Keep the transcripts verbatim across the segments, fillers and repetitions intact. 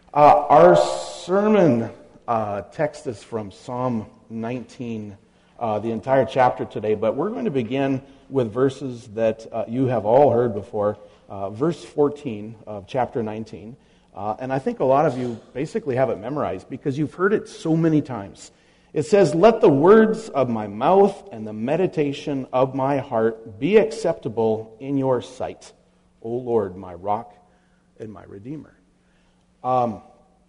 Uh, our sermon uh, text is from Psalm nineteen, uh, the entire chapter today, but we're going to begin with verses that uh, you have all heard before, uh, verse fourteen of chapter nineteen. Uh, and I think a lot of you basically have it memorized because you've heard it so many times. It says, "Let the words of my mouth and the meditation of my heart be acceptable in your sight, O Lord, my rock and my redeemer." Um,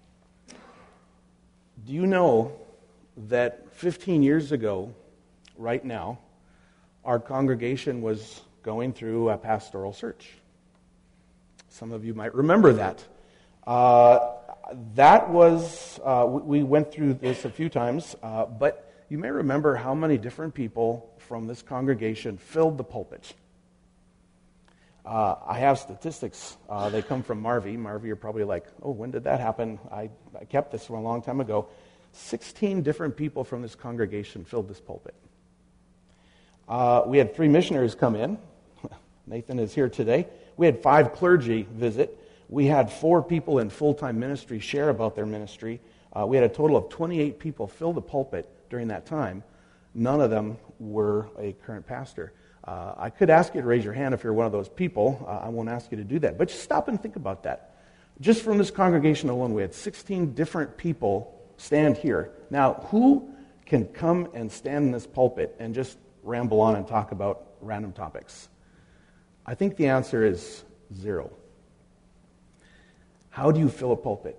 do you know that fifteen years ago, right now, our congregation was going through a pastoral search? Some of you might remember that. Uh, that was, uh, we went through this a few times, uh, but you may remember how many different people from this congregation filled the pulpit. Uh, I have statistics. Uh, they come from Marvy. Marvy, you're probably like, oh, when did that happen? I, I kept this from a long time ago. sixteen different people from this congregation filled this pulpit. Uh, we had three missionaries come in. Nathan is here today. We had five clergy visit. We had four people in full-time ministry share about their ministry. Uh, we had a total of twenty-eight people fill the pulpit during that time. None of them were a current pastor. Uh, I could ask you to raise your hand if you're one of those people. Uh, I won't ask you to do that. But just stop and think about that. Just from this congregation alone, we had sixteen different people stand here. Now, who can come and stand in this pulpit and just ramble on and talk about random topics? I think the answer is zero. How do you fill a pulpit?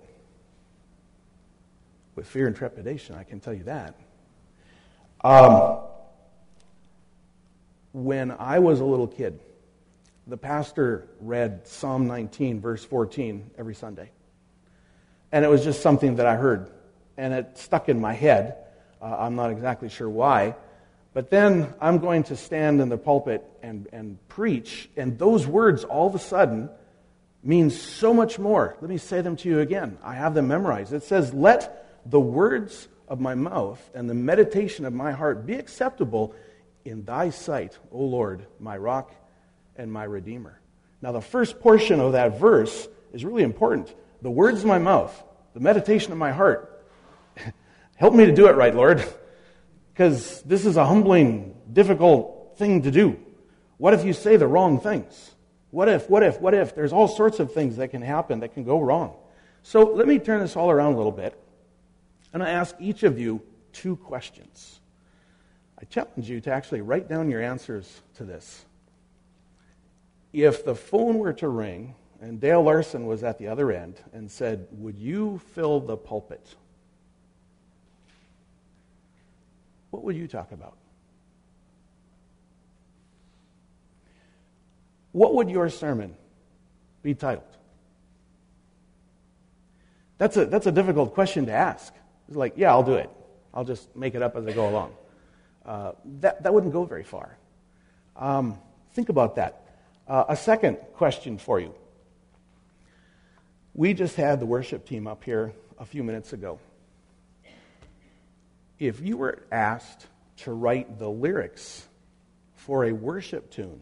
With fear and trepidation, I can tell you that. Um... When I was a little kid, the pastor read Psalm nineteen, verse fourteen, every Sunday. And it was just something that I heard. And it stuck in my head. Uh, I'm not exactly sure why. But then I'm going to stand in the pulpit and, and preach. And those words, all of a sudden, mean so much more. Let me say them to you again. I have them memorized. It says, "Let the words of my mouth and the meditation of my heart be acceptable in thy sight, O Lord, my rock and my redeemer." Now, the first portion of that verse is really important. The words of my mouth, the meditation of my heart. Help me to do it right, Lord, because this is a humbling, difficult thing to do. What if you say the wrong things? What if, what if, what if? There's all sorts of things that can happen that can go wrong. So let me turn this all around a little bit, and I ask each of you two questions. I challenge you to actually write down your answers to this. If the phone were to ring and Dale Larson was at the other end and said, "Would you fill the pulpit?" What would you talk about? What would your sermon be titled? That's a, that's a difficult question to ask. It's like, yeah, I'll do it. I'll just make it up as I go along. Uh, that, that wouldn't go very far. Um, think about that. Uh, a second question for you. We just had the worship team up here a few minutes ago. If you were asked to write the lyrics for a worship tune,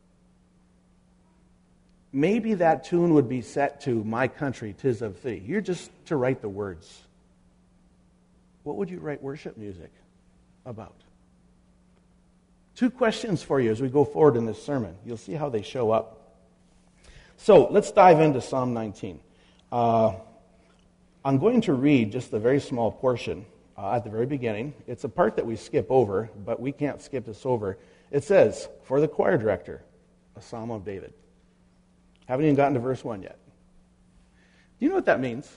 maybe that tune would be set to "My Country, 'Tis of Thee." You're just to write the words. What would you write worship music about? Two questions for you as we go forward in this sermon. You'll see how they show up. So let's dive into Psalm nineteen. Uh, I'm going to read just a very small portion uh, at the very beginning. It's a part that we skip over, but we can't skip this over. It says, "For the choir director, a Psalm of David." Haven't even gotten to verse one yet. Do you know what that means?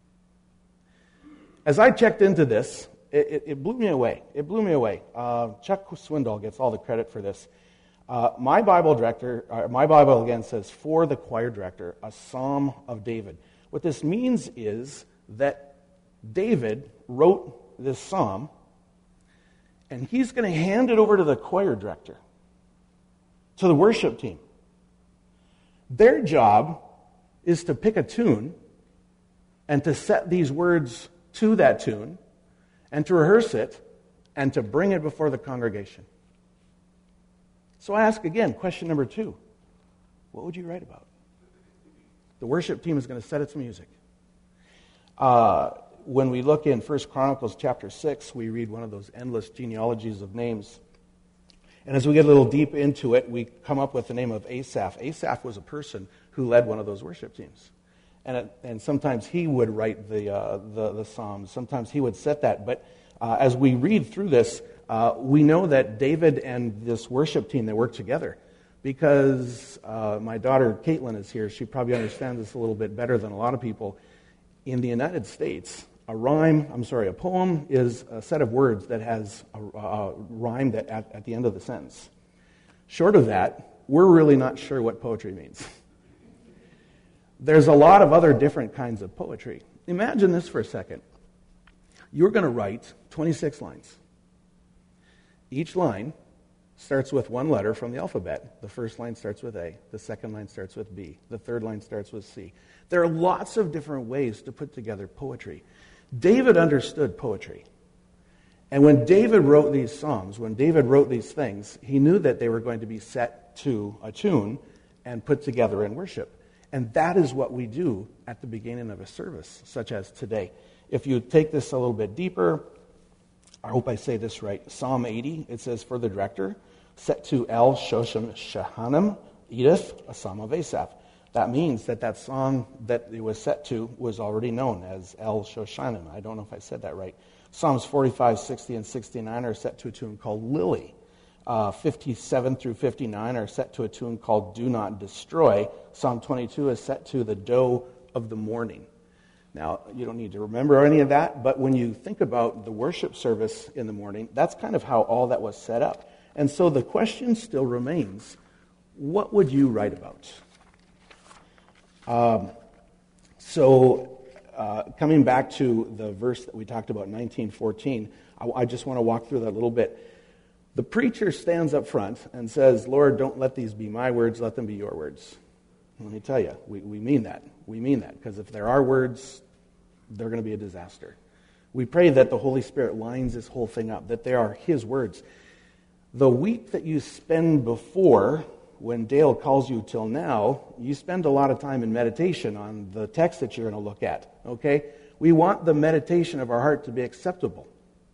As I checked into this, It, it, it blew me away. It blew me away. Uh, Chuck Swindoll gets all the credit for this. Uh, my Bible director, uh, my Bible again says, "For the choir director, a Psalm of David." What this means is that David wrote this psalm, and he's going to hand it over to the choir director, to the worship team. Their job is to pick a tune and to set these words to that tune, and to rehearse it, and to bring it before the congregation. So I ask again, question number two, what would you write about? The worship team is going to set its music. Uh, when we look in First Chronicles chapter six, we read one of those endless genealogies of names. And as we get a little deep into it, we come up with the name of Asaph. Asaph was a person who led one of those worship teams. And it, and sometimes he would write the, uh, the, the Psalms. Sometimes he would set that. But uh, as we read through this, uh, we know that David and this worship team, they work together. Because uh, my daughter Caitlin is here. She probably understands this a little bit better than a lot of people. In the United States, a rhyme, I'm sorry, a poem is a set of words that has a, a rhyme that at, at the end of the sentence. Short of that, we're really not sure what poetry means. There's a lot of other different kinds of poetry. Imagine this for a second. You're going to write twenty-six lines. Each line starts with one letter from the alphabet. The first line starts with A. The second line starts with B. The third line starts with C. There are lots of different ways to put together poetry. David understood poetry. And when David wrote these psalms, when David wrote these things, he knew that they were going to be set to a tune and put together in worship. And that is what we do at the beginning of a service, such as today. If you take this a little bit deeper, I hope I say this right, Psalm eighty, it says, for the director, set to El Shoshan Shahanim, Edith, a psalm of Asaph. That means that that song that it was set to was already known as El Shoshanim. I don't know if I said that right. Psalms forty-five, sixty, and sixty-nine are set to a tune called Lily. Uh, fifty-seven through fifty-nine are set to a tune called Do Not Destroy. Psalm twenty-two is set to the Doe of the Morning. Now, you don't need to remember any of that, but when you think about the worship service in the morning, that's kind of how all that was set up. And so the question still remains, what would you write about? Um, so uh, coming back to the verse that we talked about, nineteen fourteen, I, I just want to walk through that a little bit. The preacher stands up front and says, Lord, don't let these be my words, let them be your words. Let me tell you, we, we mean that. We mean that, because if there are words, they're going to be a disaster. We pray that the Holy Spirit lines this whole thing up, that they are His words. The week that you spend before, when Dale calls you till now, you spend a lot of time in meditation on the text that you're going to look at, okay? We want the meditation of our heart to be acceptable.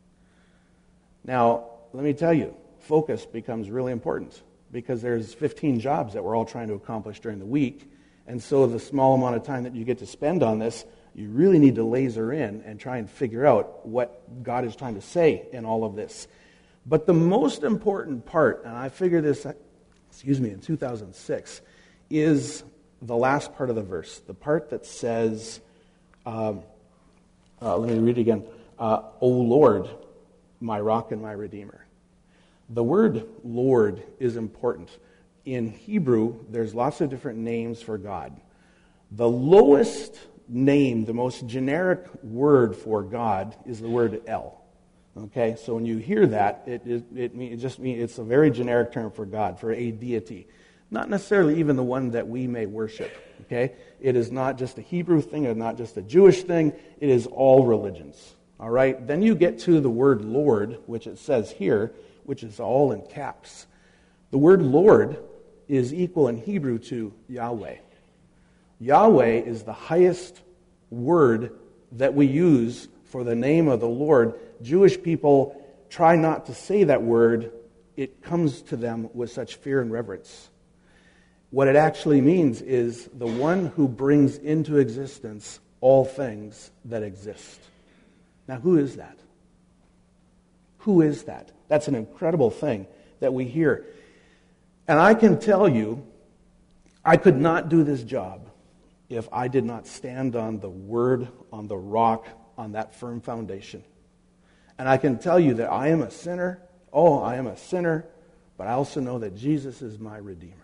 Now, let me tell you, focus becomes really important because there's fifteen jobs that we're all trying to accomplish during the week, and so the small amount of time that you get to spend on this, you really need to laser in and try and figure out what God is trying to say in all of this. But the most important part, and I figured this, excuse me, in two thousand six, is the last part of the verse, the part that says, um, uh, let me read it again, uh, O Lord, my rock and my redeemer. The word Lord is important. In Hebrew, there's lots of different names for God. The lowest name, the most generic word for God is the word El. Okay, so when you hear that, it, it, it, it just means it's a very generic term for God, for a deity. Not necessarily even the one that we may worship. Okay, it is not just a Hebrew thing, it's not just a Jewish thing, it is all religions. All right, then you get to the word Lord, which it says here, which is all in caps. The word Lord is equal in Hebrew to Yahweh. Yahweh is the highest word that we use for the name of the Lord. Jewish people try not to say that word. It comes to them with such fear and reverence. What it actually means is the one who brings into existence all things that exist. Now, who is that? Who is that? That's an incredible thing that we hear. And I can tell you, I could not do this job if I did not stand on the word, on the rock, on that firm foundation. And I can tell you that I am a sinner. Oh, I am a sinner, but I also know that Jesus is my Redeemer.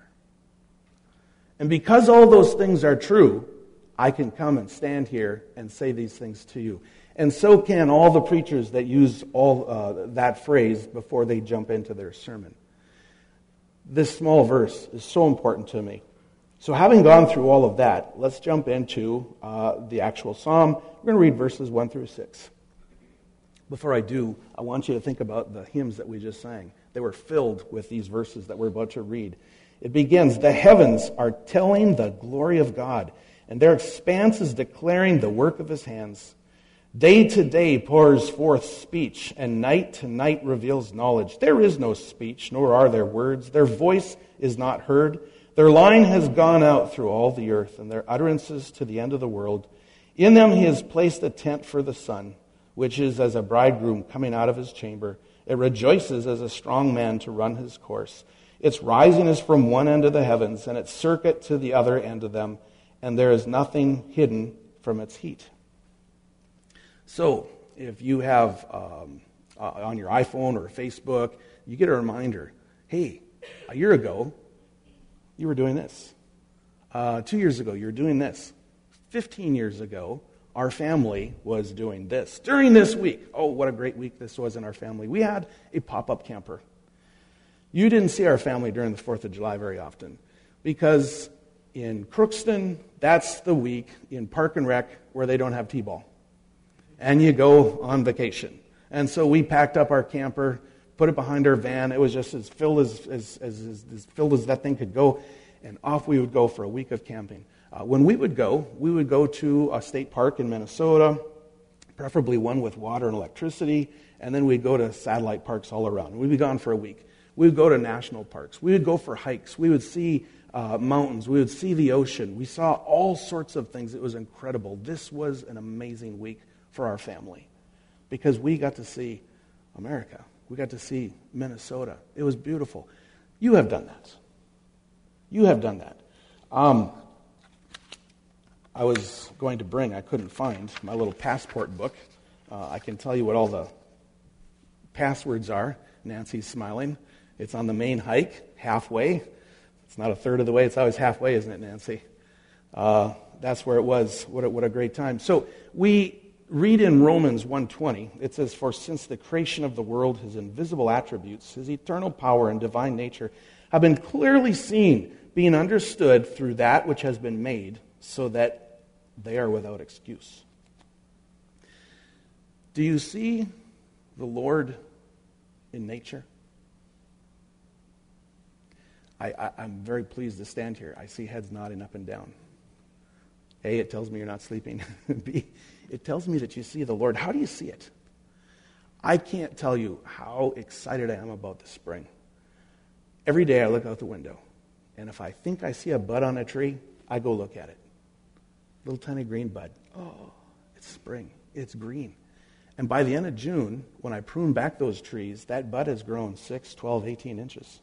And because all those things are true, I can come and stand here and say these things to you. And so can all the preachers that use all uh, that phrase before they jump into their sermon. This small verse is so important to me. So having gone through all of that, let's jump into uh, the actual psalm. We're going to read verses one through six. Before I do, I want you to think about the hymns that we just sang. They were filled with these verses that we're about to read. It begins, the heavens are telling the glory of God, and their expanse is declaring the work of his hands. Day to day pours forth speech, and night to night reveals knowledge. There is no speech, nor are there words. Their voice is not heard. Their line has gone out through all the earth, and their utterances to the end of the world. In them he has placed a tent for the sun, which is as a bridegroom coming out of his chamber. It rejoices as a strong man to run his course. Its rising is from one end of the heavens, and its circuit to the other end of them, and there is nothing hidden from its heat. So, if you have um, uh, on your iPhone or Facebook, you get a reminder, hey, a year ago, you were doing this. Uh, two years ago, you were doing this. Fifteen years ago, our family was doing this. During this week, oh, what a great week this was in our family. We had a pop-up camper. You didn't see our family during the fourth of July very often because in Crookston, that's the week in Park and Rec where they don't have T-ball. And you go on vacation. And so we packed up our camper, put it behind our van. It was just as filled as, as, as, as, as filled as that thing could go. And off we would go for a week of camping. Uh, when we would go, we would go to a state park in Minnesota, preferably one with water and electricity, and then we'd go to satellite parks all around. We'd be gone for a week. We would go to national parks. We would go for hikes. We would see uh, mountains. We would see the ocean. We saw all sorts of things. It was incredible. This was an amazing week for our family because we got to see America. We got to see Minnesota. It was beautiful. You have done that. You have done that. Um, I was going to bring, I couldn't find, my little passport book. Uh, I can tell you what all the passwords are. Nancy's smiling. It's on the main hike, halfway. It's not a third of the way. It's always halfway, isn't it, Nancy? Uh, that's where it was. What a, what a great time. So we read in Romans one twenty, it says, "For since the creation of the world, his invisible attributes, his eternal power and divine nature have been clearly seen, being understood through that which has been made, so that they are without excuse." Do you see the Lord in nature? I, I, I'm very pleased to stand here. I see heads nodding up and down. A, it tells me you're not sleeping. B, it tells me that you see the Lord. How do you see it? I can't tell you how excited I am about the spring. Every day I look out the window, and if I think I see a bud on a tree, I go look at it. Little tiny green bud. Oh, it's spring. It's green. And by the end of June, when I prune back those trees, that bud has grown six, twelve, eighteen inches.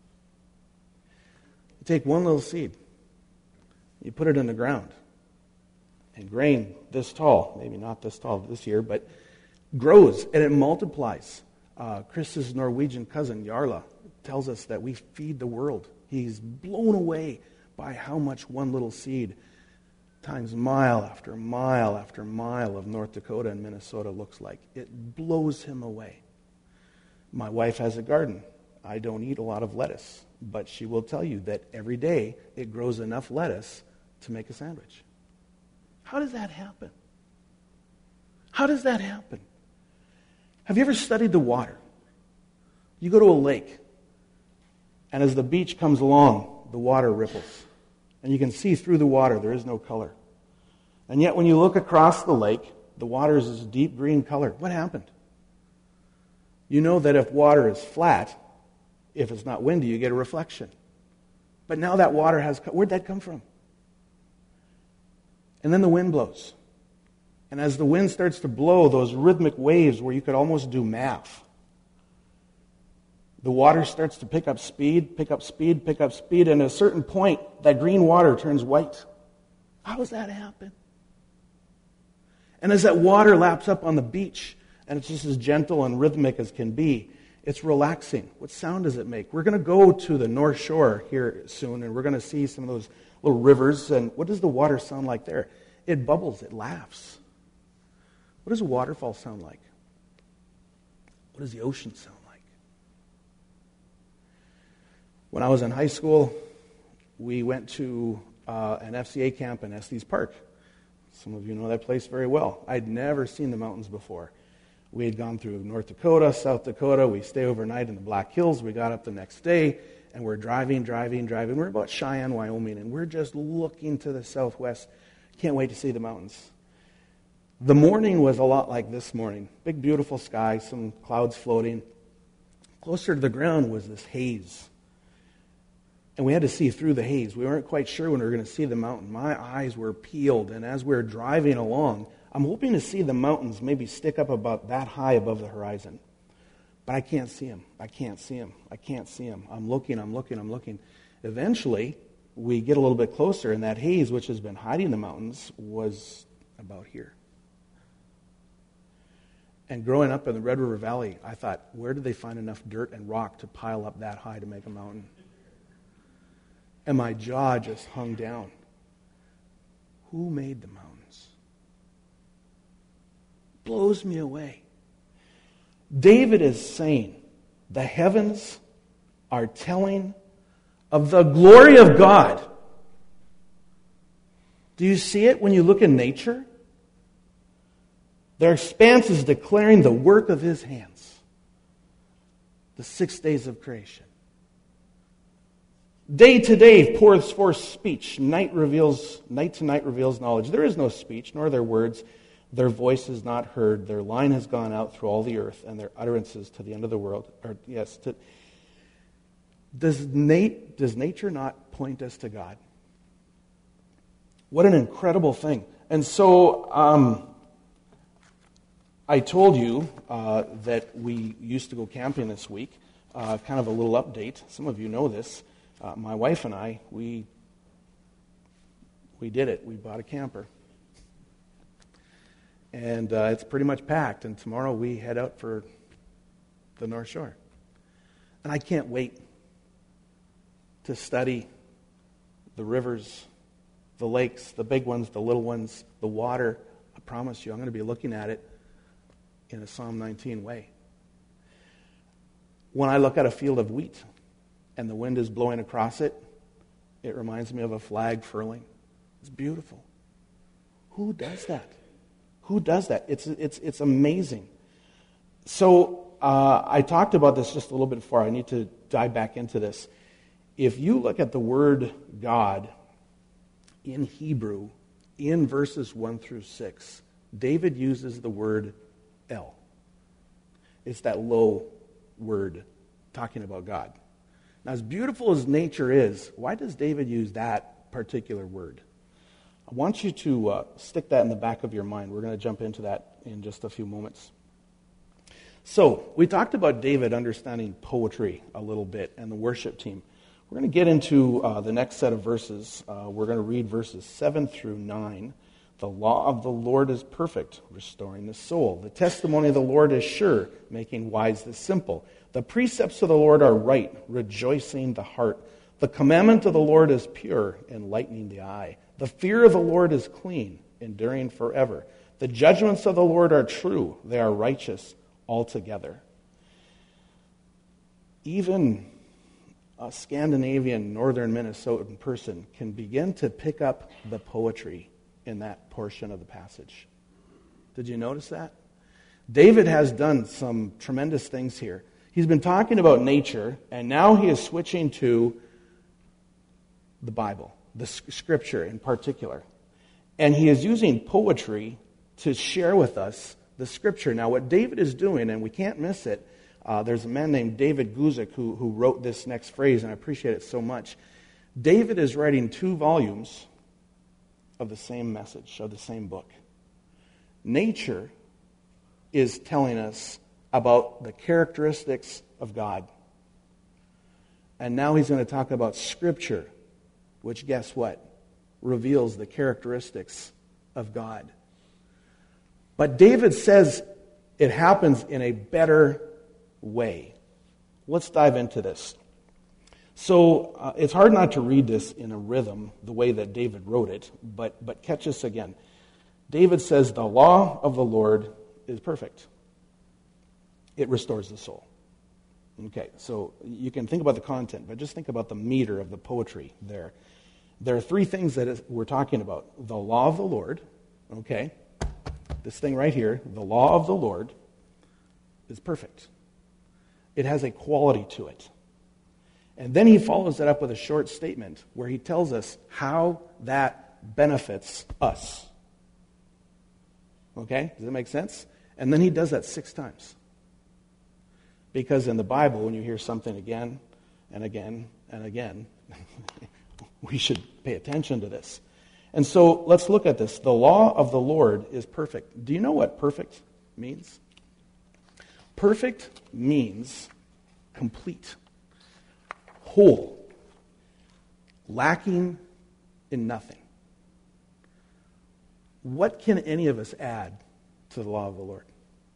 You take one little seed, you put it in the ground, and grain this tall, maybe not this tall this year, but grows and it multiplies. Uh, Chris's Norwegian cousin, Jarla, tells us that we feed the world. He's blown away by how much one little seed times mile after mile after mile of North Dakota and Minnesota looks like. It blows him away. My wife has a garden. I don't eat a lot of lettuce, but she will tell you that every day it grows enough lettuce to make a sandwich. How does that happen? How does that happen? Have you ever studied the water? You go to a lake, and as the beach comes along, the water ripples. And you can see through the water, there is no color. And yet when you look across the lake, the water is this deep green color. What happened? You know that if water is flat, if it's not windy, you get a reflection. But now that water has, where'd that come from? And then the wind blows. And as the wind starts to blow, those rhythmic waves where you could almost do math, the water starts to pick up speed, pick up speed, pick up speed, and at a certain point, that green water turns white. How does that happen? And as that water laps up on the beach, and it's just as gentle and rhythmic as can be, it's relaxing. What sound does it make? We're going to go to the North Shore here soon, and we're going to see some of those little rivers, and what does the water sound like there? It bubbles, it laughs. What does a waterfall sound like? What does the ocean sound like? When I was in high school, we went to uh, an F C A camp in Estes Park. Some of you know that place very well. I'd never seen the mountains before. We had gone through North Dakota, South Dakota. We stay overnight in the Black Hills. We got up the next day, and we're driving, driving, driving. We're about Cheyenne, Wyoming, and we're just looking to the southwest. Can't wait to see the mountains. The morning was a lot like this morning. Big, beautiful sky, some clouds floating. Closer to the ground was this haze. And we had to see through the haze. We weren't quite sure when we were going to see the mountain. My eyes were peeled, and as we were driving along, I'm hoping to see the mountains maybe stick up about that high above the horizon. But I can't see them. I can't see them. I can't see them. I'm looking, I'm looking, I'm looking. Eventually, we get a little bit closer, and that haze, which has been hiding the mountains, was about here. And growing up in the Red River Valley, I thought, where did they find enough dirt and rock to pile up that high to make a mountain? And my jaw just hung down. Who made the mountains? Blows me away. David is saying, the heavens are telling of the glory of God. Do you see it when you look in nature? Their expanse is declaring the work of his hands. The six days of creation. Day to day pours forth speech. Night reveals, night to night reveals knowledge. There is no speech, nor their words. Their voice is not heard. Their line has gone out through all the earth, and their utterances to the end of the world. Or yes, to, does nat- does nature not point us to God? What an incredible thing! And so, um, I told you uh, that we used to go camping this week. Uh, kind of a little update. Some of you know this. Uh, my wife and I, we we did it. We bought a camper. And uh, it's pretty much packed. And tomorrow we head out for the North Shore. And I can't wait to study the rivers, the lakes, the big ones, the little ones, the water. I promise you, I'm going to be looking at it in a Psalm nineteen way. When I look at a field of wheat and the wind is blowing across it, it reminds me of a flag furling. It's beautiful. Who does that? Who does that? It's it's it's amazing. So uh, I talked about this just a little bit before. I need to dive back into this. If you look at the word God in Hebrew, in verses one through six, David uses the word El. It's that low word talking about God. Now, as beautiful as nature is, why does David use that particular word? I want you to uh, stick that in the back of your mind. We're going to jump into that in just a few moments. So, we talked about David understanding poetry a little bit and the worship team. We're going to get into uh, the next set of verses. Uh, we're going to read verses seven through nine. The law of the Lord is perfect, restoring the soul. The testimony of the Lord is sure, making wise the simple. The precepts of the Lord are right, rejoicing the heart. The commandment of the Lord is pure, enlightening the eye. The fear of the Lord is clean, enduring forever. The judgments of the Lord are true, they are righteous altogether. Even a Scandinavian, northern Minnesotan person can begin to pick up the poetry in that portion of the passage. Did you notice that? David has done some tremendous things here. He's been talking about nature, and now he is switching to the Bible, the Scripture in particular. And he is using poetry to share with us the Scripture. Now, what David is doing, and we can't miss it, uh, there's a man named David Guzik who, who wrote this next phrase, and I appreciate it so much. David is writing two volumes of the same message, of the same book. Nature is telling us about the characteristics of God. And now he's going to talk about Scripture, which, guess what? Reveals the characteristics of God. But David says it happens in a better way. Let's dive into this. So uh, it's hard not to read this in a rhythm, the way that David wrote it, but, but catch this again. David says, the law of the Lord is perfect. It restores the soul. Okay, so you can think about the content, but just think about the meter of the poetry there. There are three things that is, we're talking about. The law of the Lord, okay, this thing right here, the law of the Lord is perfect. It has a quality to it. And then he follows it up with a short statement where he tells us how that benefits us. Okay? Does that make sense? And then he does that six times. Because in the Bible, when you hear something again and again and again, we should pay attention to this. And so let's look at this. The law of the Lord is perfect. Do you know what perfect means? Perfect means complete, whole, lacking in nothing. What can any of us add to the law of the Lord?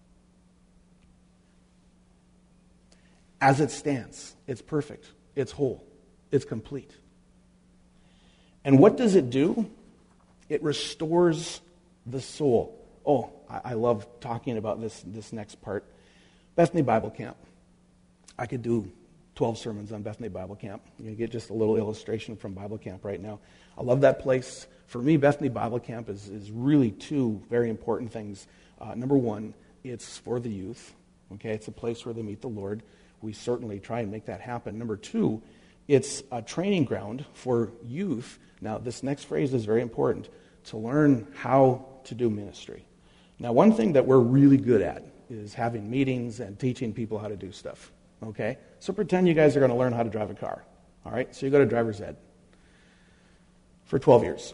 As it stands, it's perfect, it's whole, it's complete. And what does it do? It restores the soul. Oh, I, I love talking about this, this next part. Bethany Bible Camp. I could do twelve sermons on Bethany Bible Camp. You get just a little illustration from Bible Camp right now. I love that place. For me, Bethany Bible Camp is, is really two very important things. Uh, number one, it's for the youth. Okay, it's a place where they meet the Lord. We certainly try and make that happen. Number two, it's a training ground for youth. Now, this next phrase is very important, to learn how to do ministry. Now, one thing that we're really good at is having meetings and teaching people how to do stuff. Okay? So pretend you guys are going to learn how to drive a car. All right? So you go to driver's ed for twelve years.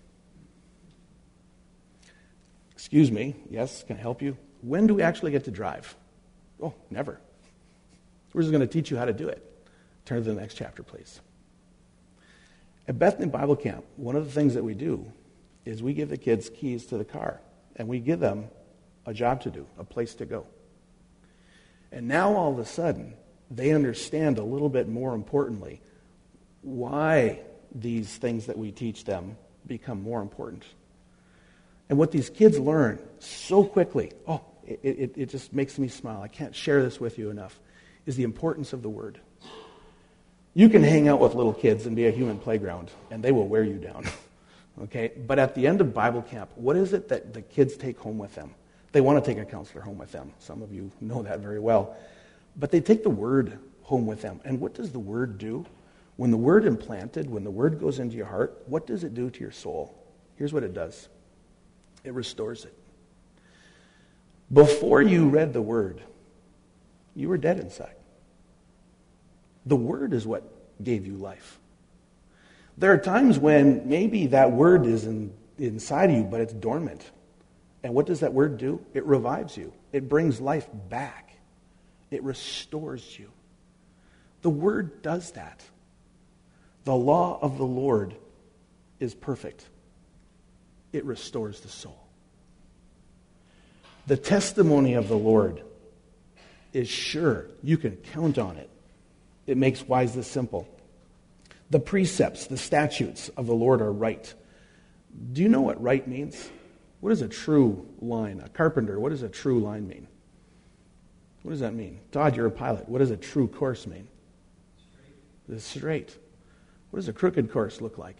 Excuse me. Yes, can I help you? When do we actually get to drive? Oh, never. We're just going to teach you how to do it. Turn to the next chapter, please. At Bethany Bible Camp, one of the things that we do is we give the kids keys to the car, and we give them a job to do, a place to go. And now all of a sudden, they understand a little bit more importantly why these things that we teach them become more important. And what these kids learn so quickly, oh, it, it, it just makes me smile. I can't share this with you enough, is the importance of the Word. You can hang out with little kids and be a human playground, and they will wear you down. Okay? But at the end of Bible camp, what is it that the kids take home with them? They want to take a counselor home with them. Some of you know that very well. But they take the Word home with them. And what does the Word do? When the Word implanted, when the Word goes into your heart, what does it do to your soul? Here's what it does. It restores it. Before you read the Word, you were dead inside. The Word is what gave you life. There are times when maybe that Word is in, inside of you, but it's dormant. And what does that Word do? It revives you. It brings life back. It restores you. The Word does that. The law of the Lord is perfect. It restores the soul. The testimony of the Lord is sure. You can count on it. It makes wise the simple. The precepts, the statutes of the Lord are right. Do you know what right means? What is a true line? A carpenter, what does a true line mean? What does that mean? Todd, you're a pilot. What does a true course mean? Straight. It's straight. What does a crooked course look like?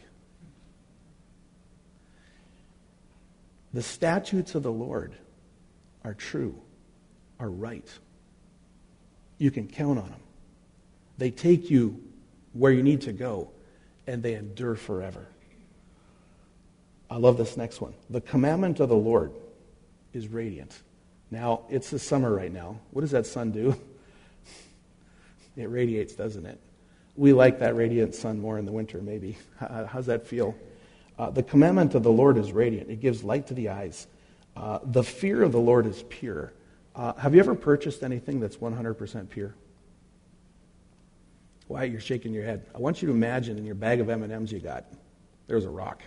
The statutes of the Lord are true, are right. You can count on them. They take you where you need to go, and they endure forever. I love this next one. The commandment of the Lord is radiant. Now, it's the summer right now. What does that sun do? It radiates, doesn't it? We like that radiant sun more in the winter, maybe. How's that feel? Uh, the commandment of the Lord is radiant. It gives light to the eyes. Uh, the fear of the Lord is pure. Uh, have you ever purchased anything that's one hundred percent pure? Why, you're shaking your head. I want you to imagine in your bag of M and M's you got, there's a rock.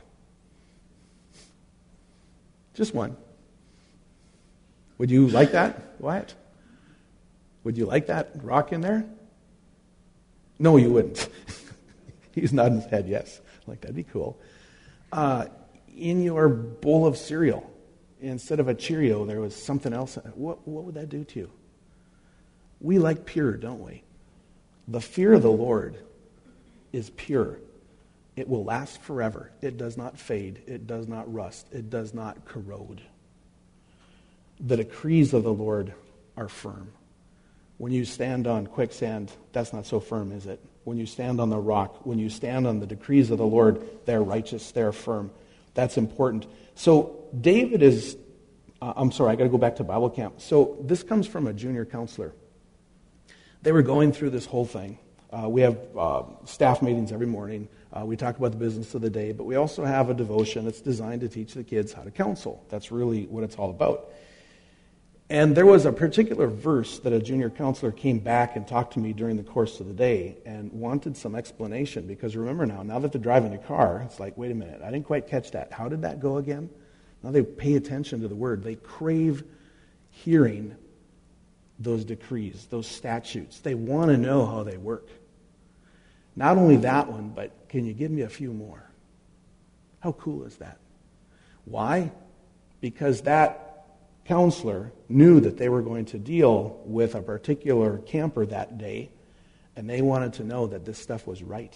Just one. Would you like that, Wyatt? Would you like that rock in there? No, you wouldn't. He's nodding his head, yes. Like, that'd be cool. Uh, in your bowl of cereal, instead of a Cheerio, there was something else. What, what would that do to you? We like pure, don't we? The fear of the Lord is pure. It will last forever. It does not fade. It does not rust. It does not corrode. The decrees of the Lord are firm. When you stand on quicksand, that's not so firm, is it? When you stand on the rock, when you stand on the decrees of the Lord, they're righteous, they're firm. That's important. So David is, uh, I'm sorry, I got to go back to Bible camp. So this comes from a junior counselor. They were going through this whole thing. Uh, we have uh, staff meetings every morning. Uh, we talk about the business of the day, but we also have a devotion that's designed to teach the kids how to counsel. That's really what it's all about. And there was a particular verse that a junior counselor came back and talked to me during the course of the day and wanted some explanation, because remember now, now that they're driving a car, it's like, wait a minute, I didn't quite catch that. How did that go again? Now they pay attention to the word. They crave hearing those decrees, those statutes. They want to know how they work. Not only that one, but can you give me a few more? How cool is that? Why? Because that counselor knew that they were going to deal with a particular camper that day, and they wanted to know that this stuff was right.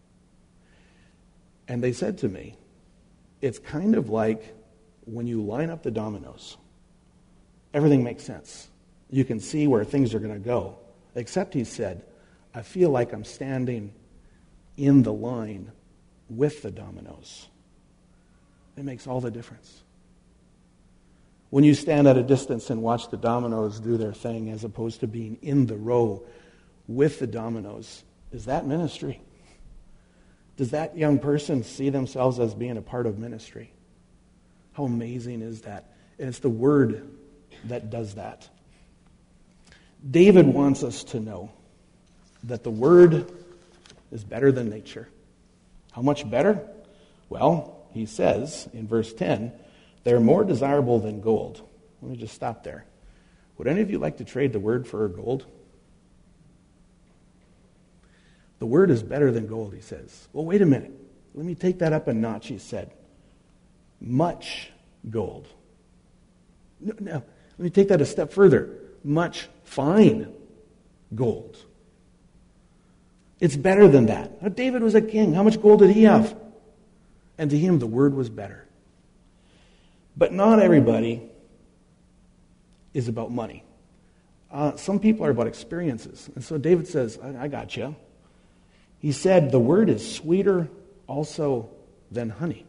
And they said to me, it's kind of like when you line up the dominoes. Everything makes sense. You can see where things are going to go. Except, he said, I feel like I'm standing in the line with the dominoes. It makes all the difference. When you stand at a distance and watch the dominoes do their thing as opposed to being in the row with the dominoes, is that ministry? Does that young person see themselves as being a part of ministry? How amazing is that? And it's the Word that does that. David wants us to know that the Word is better than nature. How much better? Well, he says in verse ten, they're more desirable than gold. Let me just stop there. Would any of you like to trade the Word for gold? The Word is better than gold, he says. Well, wait a minute. Let me take that up a notch, he said. Much gold. No, no, let me take that a step further. Much fine gold. It's better than that. Now, David was a king. How much gold did he have? And to him, the Word was better. But not everybody is about money. Uh, some people are about experiences. And so David says, I, I got you. He said, the Word is sweeter also than honey.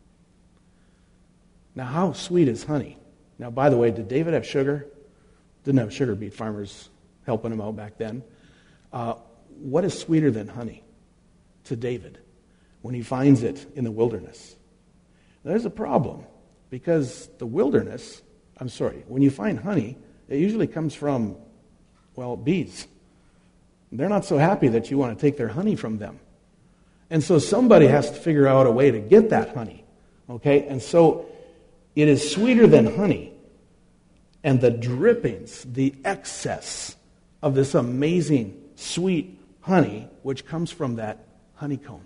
Now, how sweet is honey? Now, by the way, did David have sugar? Didn't have sugar beet farmers helping him out back then. Uh, what is sweeter than honey to David when he finds it in the wilderness? There's a problem, because the wilderness, I'm sorry, when you find honey, it usually comes from, well, bees. They're not so happy that you want to take their honey from them. And so somebody has to figure out a way to get that honey. Okay? And so it is sweeter than honey. And the drippings, the excess of this amazing sweet honey, which comes from that honeycomb.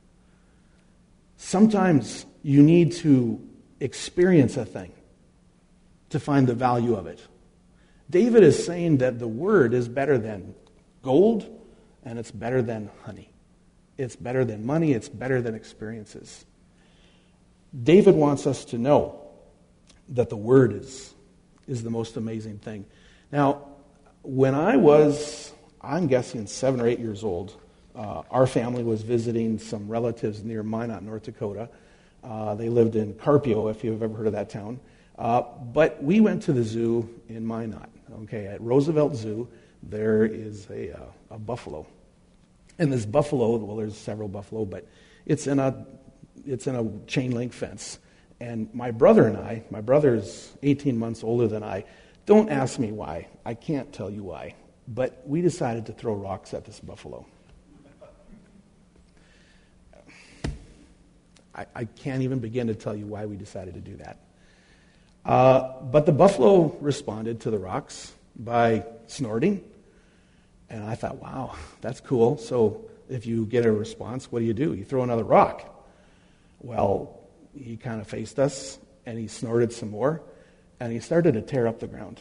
Sometimes you need to experience a thing to find the value of it. David is saying that the Word is better than gold, and it's better than honey. It's better than money, it's better than experiences. David wants us to know that the Word is, is the most amazing thing. Now, when I was, I'm guessing, seven or eight years old, uh, our family was visiting some relatives near Minot, North Dakota. Uh, they lived in Carpio, if you've ever heard of that town. Uh, but we went to the zoo in Minot. Okay, at Roosevelt Zoo, there is a, uh, a buffalo. And this buffalo, well, there's several buffalo, but it's in a it's in a chain link fence. And my brother and I, my brother's eighteen months older than I, don't ask me why. I can't tell you why. But we decided to throw rocks at this buffalo. I, I can't even begin to tell you why we decided to do that. Uh, but the buffalo responded to the rocks by snorting. And I thought, wow, that's cool. So if you get a response, what do you do? You throw another rock. Well, he kind of faced us, and he snorted some more, and he started to tear up the ground.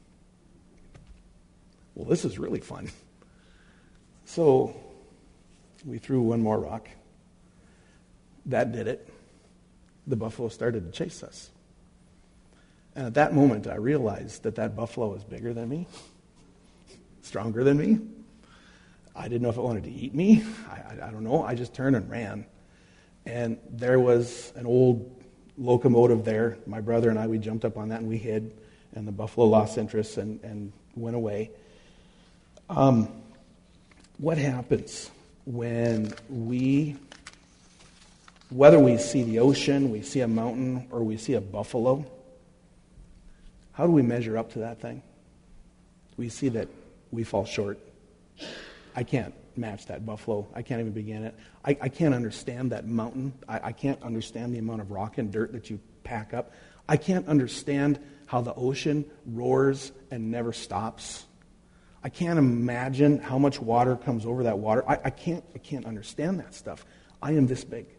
Well, this is really fun. So we threw one more rock. That did it. The buffalo started to chase us. And at that moment, I realized that that buffalo was bigger than me, stronger than me. I didn't know if it wanted to eat me. I, I, I don't know. I just turned and ran. And there was an old locomotive there. My brother and I, we jumped up on that and we hid, and the buffalo lost interest and, and went away. Um, what happens when we, whether we see the ocean, we see a mountain, or we see a buffalo, how do we measure up to that thing? We see that we fall short. I can't match that buffalo. I can't even begin it. I, I can't understand that mountain. I, I can't understand the amount of rock and dirt that you pack up. I can't understand how the ocean roars and never stops. I can't imagine how much water comes over that water. I, I can't I can't understand that stuff. I am this big.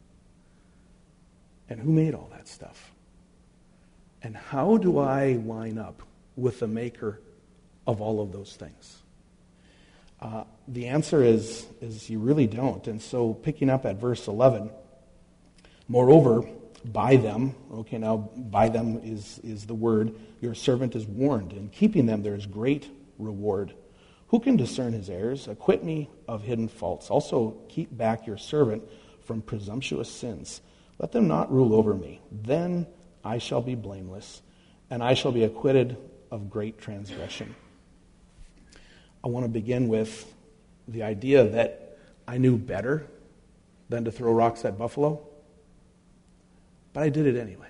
And who made all that stuff? And how do I line up with the maker of all of those things? Uh, the answer is, is you really don't. And so picking up at verse eleven, moreover, by them, okay, now by them is, is the word, your servant is warned. In keeping them there is great reward. Who can discern his errors? Acquit me of hidden faults. Also keep back your servant from presumptuous sins. Let them not rule over me. Then I shall be blameless, and I shall be acquitted of great transgression. I want to begin with the idea that I knew better than to throw rocks at buffalo, but I did it anyway.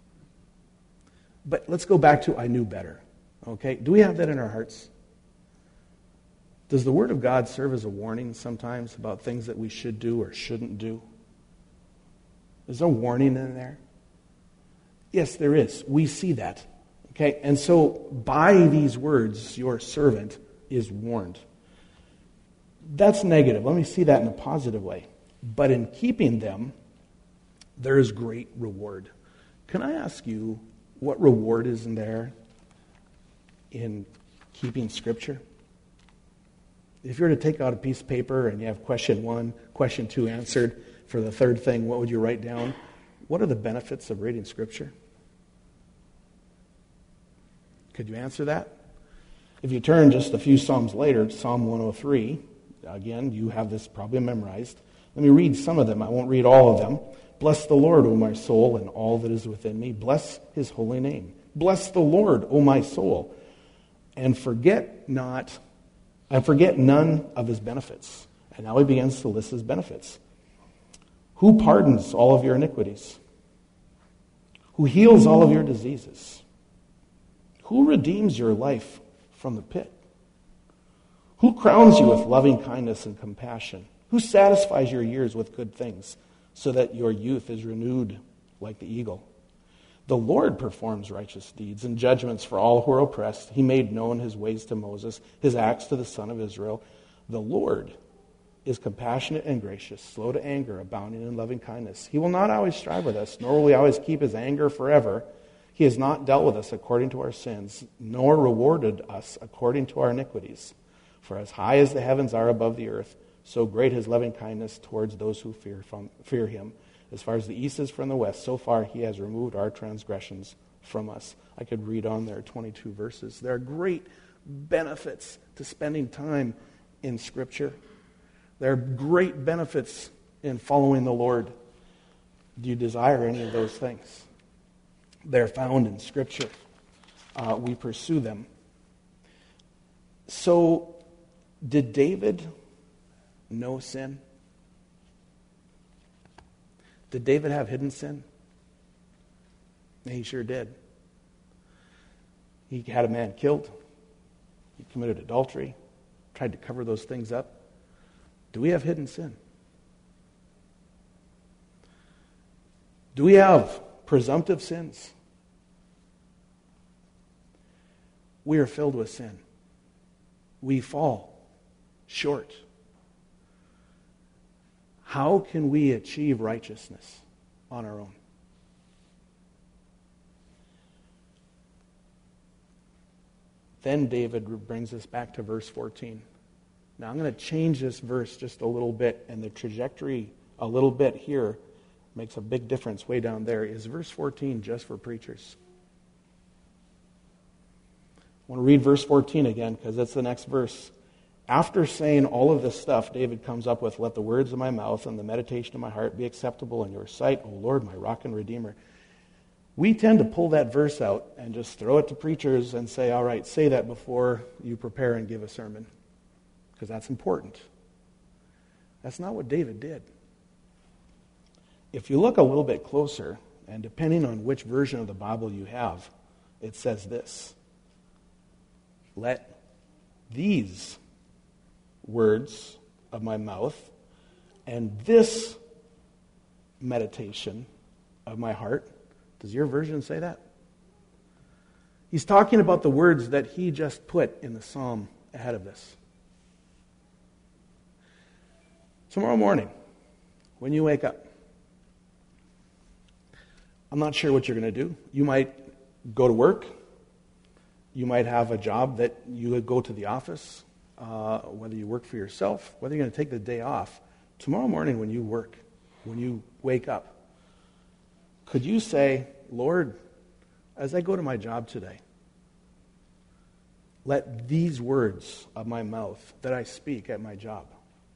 But let's go back to I knew better. Okay? Do we have that in our hearts? Does the Word of God serve as a warning sometimes about things that we should do or shouldn't do? Is there a warning in there? Yes, there is. We see that. Okay? And so by these words, your servant is warned. That's negative. Let me see that in a positive way. But in keeping them, there is great reward. Can I ask you what reward is in there in keeping Scripture? If you were to take out a piece of paper and you have question one, question two answered, for the third thing, what would you write down? What are the benefits of reading Scripture? Could you answer that? If you turn just a few Psalms later, Psalm one oh three, again, you have this probably memorized. Let me read some of them. I won't read all of them. Bless the Lord, O my soul, and all that is within me. Bless his holy name. Bless the Lord, O my soul, and forget not, and forget none of his benefits. And now he begins to list his benefits. Who pardons all of your iniquities? Who heals all of your diseases? Who redeems your life from the pit? Who crowns you with loving kindness and compassion? Who satisfies your years with good things so that your youth is renewed like the eagle? The Lord performs righteous deeds and judgments for all who are oppressed. He made known his ways to Moses, his acts to the son of Israel. The Lord is compassionate and gracious, slow to anger, abounding in loving kindness. He will not always strive with us, nor will he always keep his anger forever. He has not dealt with us according to our sins, nor rewarded us according to our iniquities. For as high as the heavens are above the earth, so great his loving kindness towards those who fear, from, fear him. As far as the east is from the west, so far he has removed our transgressions from us. I could read on there twenty-two verses. There are great benefits to spending time in Scripture. There are great benefits in following the Lord. Do you desire any of those things? They're found in Scripture. Uh, we pursue them. So, did David know sin? Did David have hidden sin? He sure did. He had a man killed. He committed adultery. Tried to cover those things up. Do we have hidden sin? Do we have presumptive sins? We are filled with sin. We fall short. How can we achieve righteousness on our own? Then David brings us back to verse fourteen. Now I'm going to change this verse just a little bit, and the trajectory a little bit here makes a big difference way down there. Is verse fourteen just for preachers? I want to read verse fourteen again because that's the next verse. After saying all of this stuff, David comes up with, let the words of my mouth and the meditation of my heart be acceptable in your sight, O Lord, my rock and redeemer. We tend to pull that verse out and just throw it to preachers and say, all right, say that before you prepare and give a sermon, because that's important. That's not what David did. If you look a little bit closer, and depending on which version of the Bible you have, it says this: let these words of my mouth and this meditation of my heart. Does your version say that? He's talking about the words that he just put in the psalm ahead of this. Tomorrow morning, when you wake up, I'm not sure what you're going to do. You might go to work. You might have a job that you would go to the office, uh, whether you work for yourself, whether you're going to take the day off. Tomorrow morning when you work, when you wake up, could you say, Lord, as I go to my job today, let these words of my mouth that I speak at my job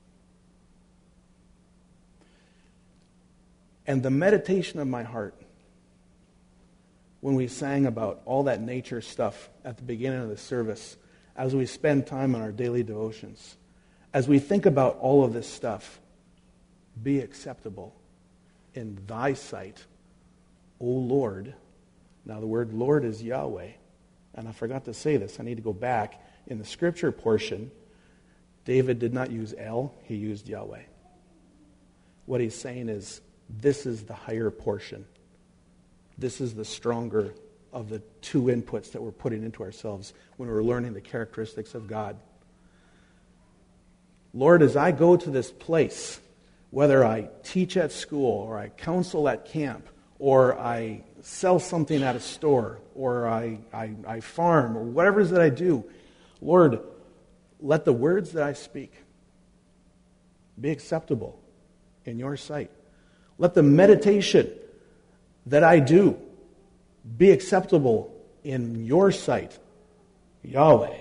and the meditation of my heart, when we sang about all that nature stuff at the beginning of the service, as we spend time on our daily devotions, as we think about all of this stuff, be acceptable in thy sight, O Lord. Now the word Lord is Yahweh. And I forgot to say this. I need to go back. In the scripture portion, David did not use El, he used Yahweh. What he's saying is, this is the higher portion. This is the stronger of the two inputs that we're putting into ourselves when we're learning the characteristics of God. Lord, as I go to this place, whether I teach at school or I counsel at camp or I sell something at a store or I, I, I farm or whatever it is that I do, Lord, let the words that I speak be acceptable in your sight. Let the meditation that I do be acceptable in your sight, Yahweh,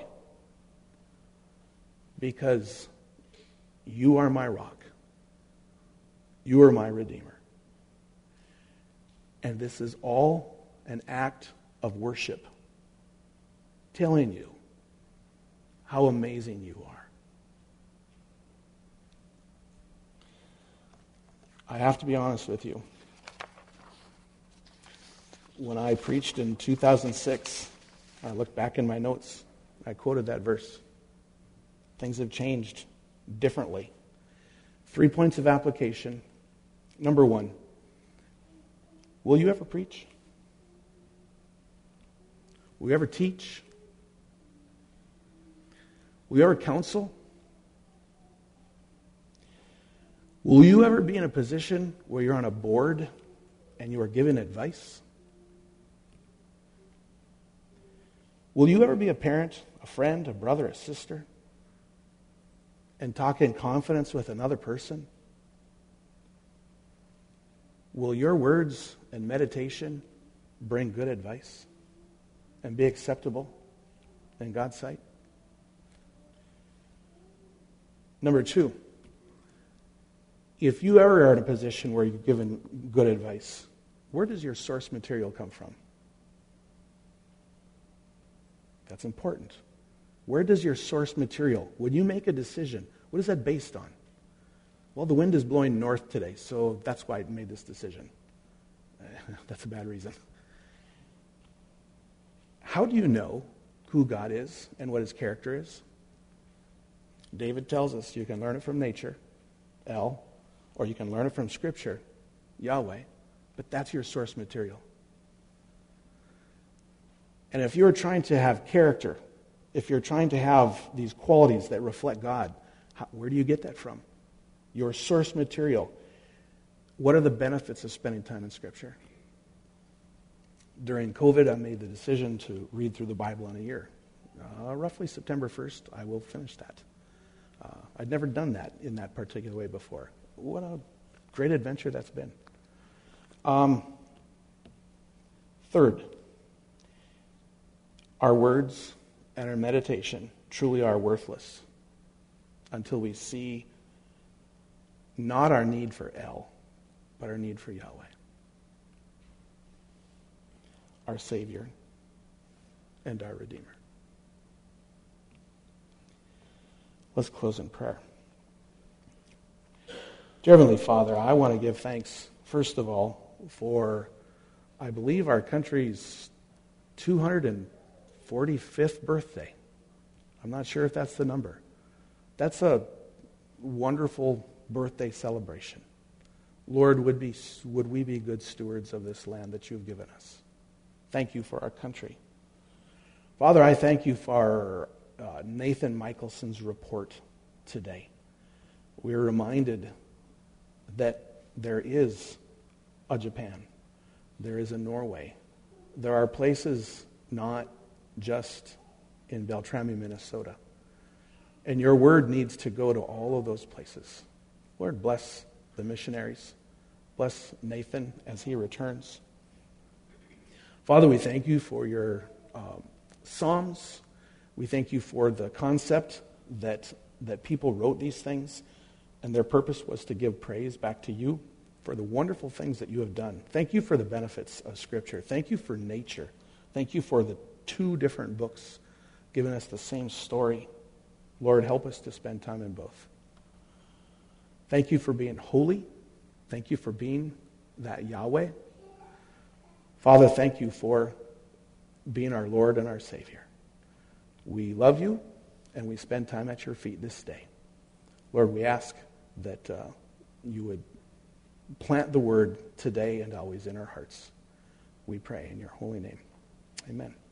because you are my rock. You are my Redeemer. And this is all an act of worship, telling you how amazing you are. I have to be honest with you. When I preached in two thousand six, I looked back in my notes, I quoted that verse. Things have changed differently. Three points of application. Number one, will you ever preach? Will you ever teach? Will you ever counsel? Will you ever be in a position where you're on a board and you are given advice? Will you ever be a parent, a friend, a brother, a sister, and talk in confidence with another person? Will your words and meditation bring good advice and be acceptable in God's sight? Number two, if you ever are in a position where you're given good advice, where does your source material come from? That's important. Where does your source material, when you make a decision, what is that based on? Well, the wind is blowing north today, so that's why I made this decision. That's a bad reason. How do you know who God is and what his character is? David tells us you can learn it from nature, El, or you can learn it from Scripture, Yahweh, but that's your source material. And if you're trying to have character, if you're trying to have these qualities that reflect God, how, where do you get that from? Your source material. What are the benefits of spending time in Scripture? During COVID, I made the decision to read through the Bible in a year. Uh, roughly September first, I will finish that. Uh, I'd never done that in that particular way before. What a great adventure that's been. Um, third, our words and our meditation truly are worthless until we see not our need for El, but our need for Yahweh. our Savior, and our Redeemer. Let's close in prayer. Dear Heavenly Father, I want to give thanks, first of all, for, I believe, our country's two hundred forty-fifth birthday. I'm not sure if that's the number. That's a wonderful birthday celebration. Lord, would, be, would we be good stewards of this land that you've given us? Thank you for our country. Father, I thank you for uh, Nathan Michelson's report today. We're reminded that there is a Japan. There is a Norway. There are places not just in Beltrami, Minnesota. And your word needs to go to all of those places. Lord, bless the missionaries. Bless Nathan as he returns. Father, we thank you for your um, Psalms. We thank you for the concept that, that people wrote these things, and their purpose was to give praise back to you for the wonderful things that you have done. Thank you for the benefits of Scripture. Thank you for nature. Thank you for the two different books giving us the same story. Lord, help us to spend time in both. Thank you for being holy. Thank you for being that Yahweh. Father, thank you for being our Lord and our Savior. We love you, and we spend time at your feet this day. Lord, we ask that uh, you would plant the word today and always in our hearts. We pray in your holy name. Amen.